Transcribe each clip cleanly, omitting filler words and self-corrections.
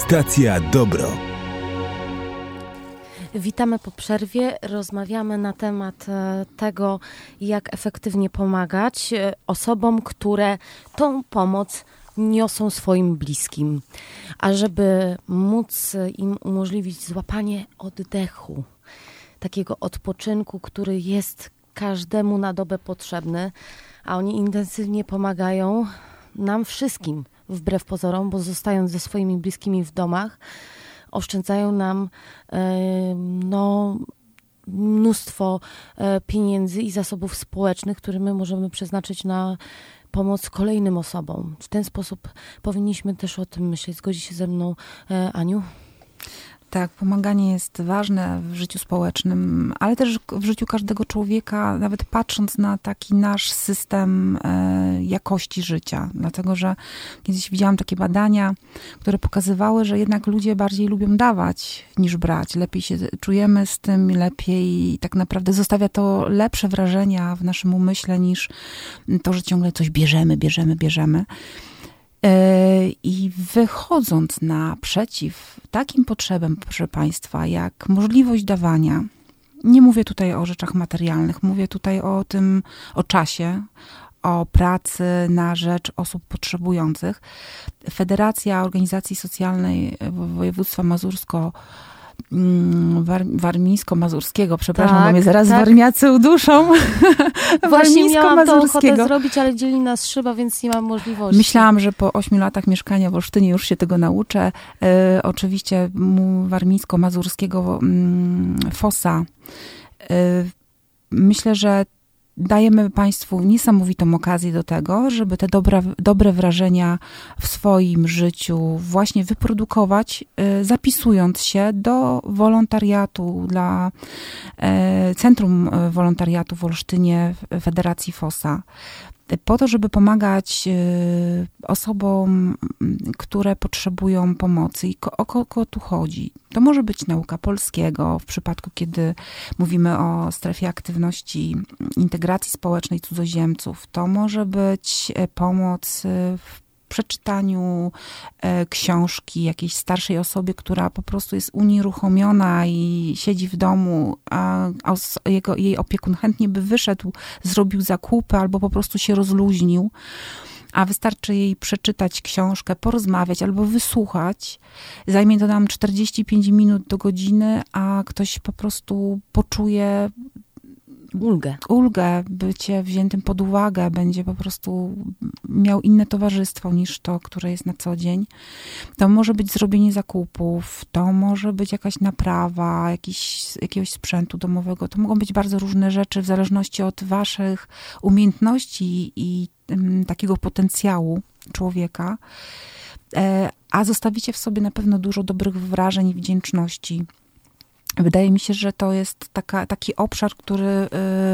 Stacja Dobro. Witamy po przerwie. Rozmawiamy na temat tego, jak efektywnie pomagać osobom, które tą pomoc niosą swoim bliskim. A żeby móc im umożliwić złapanie oddechu, takiego odpoczynku, który jest każdemu na dobę potrzebny, a oni intensywnie pomagają nam wszystkim, wbrew pozorom, bo zostając ze swoimi bliskimi w domach, oszczędzają nam mnóstwo pieniędzy i zasobów społecznych, które my możemy przeznaczyć na pomoc kolejnym osobom. W ten sposób powinniśmy też o tym myśleć. Zgodzi się ze mną Aniu? Tak, pomaganie jest ważne w życiu społecznym, ale też w życiu każdego człowieka, nawet patrząc na taki nasz system jakości życia. Dlatego, że kiedyś widziałam takie badania, które pokazywały, że jednak ludzie bardziej lubią dawać niż brać. Lepiej się czujemy z tym, lepiej tak naprawdę zostawia to lepsze wrażenia w naszym umyśle niż to, że ciągle coś bierzemy. I wychodząc naprzeciw takim potrzebom, proszę Państwa, jak możliwość dawania, nie mówię tutaj o rzeczach materialnych, mówię tutaj o czasie, o pracy na rzecz osób potrzebujących. Federacja Organizacji Socjalnej Województwa Warmińsko-Mazurskiego, przepraszam, bo mnie zaraz warmiacy uduszą. Właśnie miałam to ochotę zrobić, ale dzieli nas szyba, więc nie mam możliwości. Myślałam, że po 8 latach mieszkania w Olsztynie już się tego nauczę. Oczywiście Warmińsko-Mazurskiego FOSA. Myślę, że dajemy Państwu niesamowitą okazję do tego, żeby te dobre wrażenia w swoim życiu właśnie wyprodukować, zapisując się do wolontariatu dla Centrum Wolontariatu w Olsztynie Federacji FOSA. Po to, żeby pomagać osobom, które potrzebują pomocy. I o kogo tu chodzi? To może być nauka polskiego, w przypadku, kiedy mówimy o strefie aktywności integracji społecznej cudzoziemców. To może być pomoc w przeczytaniu książki jakiejś starszej osobie, która po prostu jest unieruchomiona i siedzi w domu, a jej opiekun chętnie by wyszedł, zrobił zakupy albo po prostu się rozluźnił, a wystarczy jej przeczytać książkę, porozmawiać albo wysłuchać. Zajmie to nam 45 minut do godziny, a ktoś po prostu poczuje ulgę, bycie wziętym pod uwagę, będzie po prostu miał inne towarzystwo niż to, które jest na co dzień. To może być zrobienie zakupów, to może być jakaś naprawa jakiegoś sprzętu domowego. To mogą być bardzo różne rzeczy w zależności od waszych umiejętności i takiego potencjału człowieka. A zostawicie w sobie na pewno dużo dobrych wrażeń i wdzięczności. Wydaje mi się, że to jest taki obszar, który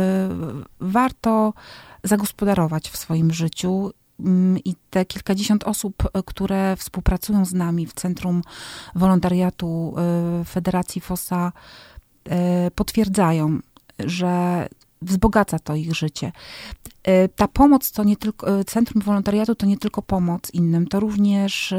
warto zagospodarować w swoim życiu. I te kilkadziesiąt osób, które współpracują z nami w Centrum Wolontariatu Federacji FOSA, potwierdzają, że wzbogaca to ich życie. Ta pomoc to nie tylko, Centrum Wolontariatu to nie tylko pomoc innym, to również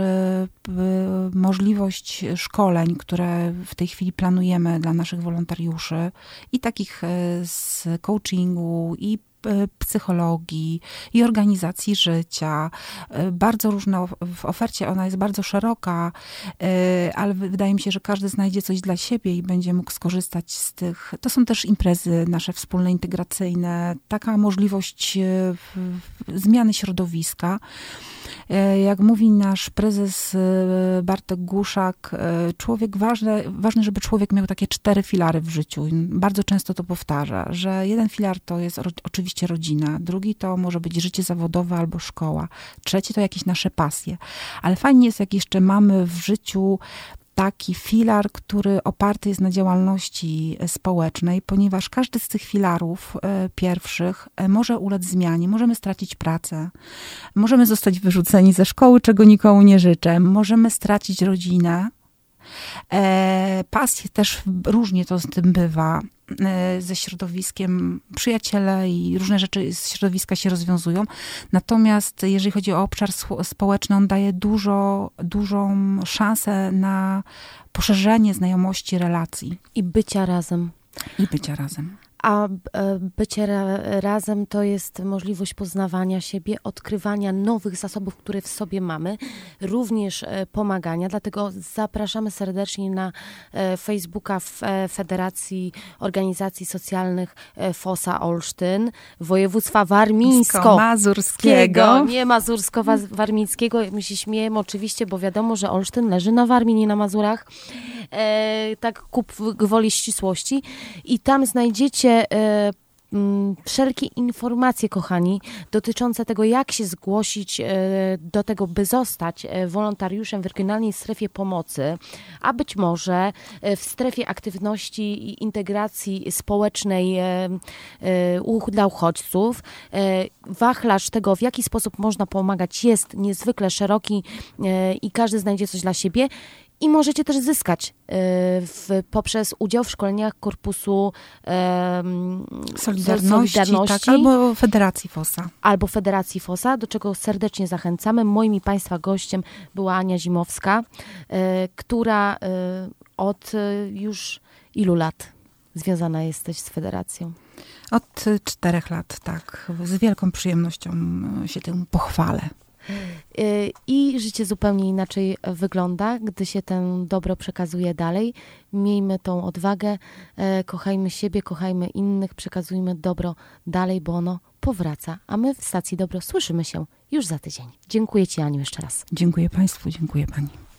możliwość szkoleń, które w tej chwili planujemy dla naszych wolontariuszy i takich z coachingu i psychologii i organizacji życia. Bardzo różna w ofercie, ona jest bardzo szeroka, ale wydaje mi się, że każdy znajdzie coś dla siebie i będzie mógł skorzystać z tych. To są też imprezy nasze wspólne, integracyjne, taka możliwość zmiany środowiska. Jak mówi nasz prezes Bartek Guszak, ważne, żeby człowiek miał takie 4 filary w życiu. Bardzo często to powtarza, że jeden filar to jest oczywiście rodzina, drugi to może być życie zawodowe albo szkoła, trzeci to jakieś nasze pasje. Ale fajnie jest, jak jeszcze mamy w życiu taki filar, który oparty jest na działalności społecznej, ponieważ każdy z tych filarów pierwszych może ulec zmianie. Możemy stracić pracę, możemy zostać wyrzuceni ze szkoły, czego nikomu nie życzę, możemy stracić rodzinę, Pasje też różnie to z tym bywa. Ze środowiskiem przyjaciele i różne rzeczy z środowiska się rozwiązują. Natomiast jeżeli chodzi o obszar społeczny, on daje dużą szansę na poszerzenie znajomości, relacji. I bycia razem. A bycie razem to jest możliwość poznawania siebie, odkrywania nowych zasobów, które w sobie mamy, również pomagania. Dlatego zapraszamy serdecznie na Facebooka Federacji Organizacji Socjalnych FOSA Olsztyn, województwa warmińsko-mazurskiego. Nie mazursko-warmińskiego. My się śmiejemy oczywiście, bo wiadomo, że Olsztyn leży na Warmii, nie na Mazurach. Tak ku gwoli ścisłości. I tam znajdziecie wszelkie informacje, kochani, dotyczące tego, jak się zgłosić do tego, by zostać wolontariuszem w regionalnej strefie pomocy, a być może w strefie aktywności i integracji społecznej dla uchodźców. Wachlarz tego, w jaki sposób można pomagać, jest niezwykle szeroki i każdy znajdzie coś dla siebie. I możecie też zyskać poprzez udział w szkoleniach Korpusu Solidarności. Tak, albo Federacji FOSA. Do czego serdecznie zachęcamy. Moim i Państwa gościem była Ania Zimowska, która od już ilu lat związana jesteś z Federacją? Od 4 lat, tak. Z wielką przyjemnością się tym pochwalę. I życie zupełnie inaczej wygląda, gdy się tę dobro przekazuje dalej. Miejmy tą odwagę, kochajmy siebie, kochajmy innych, przekazujmy dobro dalej, bo ono powraca. A my w Stacji Dobro słyszymy się już za tydzień. Dziękuję Ci, Aniu, jeszcze raz. Dziękuję Państwu, dziękuję Pani.